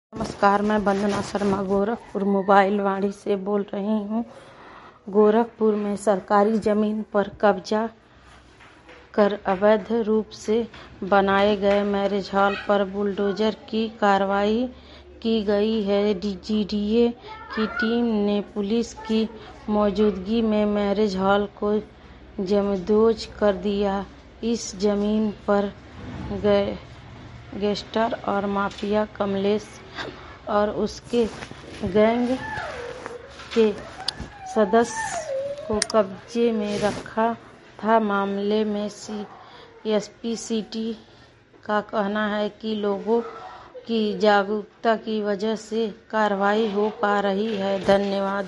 नमस्कार, मैं वंदना शर्मा गोरखपुर मोबाइल वाणी से बोल रही हूँ। गोरखपुर में सरकारी ज़मीन पर कब्जा कर अवैध रूप से बनाए गए मैरिज हॉल पर बुलडोजर की कार्रवाई की गई है। जीडीए की टीम ने पुलिस की मौजूदगी में मैरिज हॉल को जमींदोज कर दिया। इस जमीन पर गैंगस्टर और माफिया कमलेश और उसके गैंग के सदस्य को कब्जे में रखा था। मामले में एसपी सिटी का कहना है कि लोगों की जागरूकता की वजह से कार्रवाई हो पा रही है। धन्यवाद।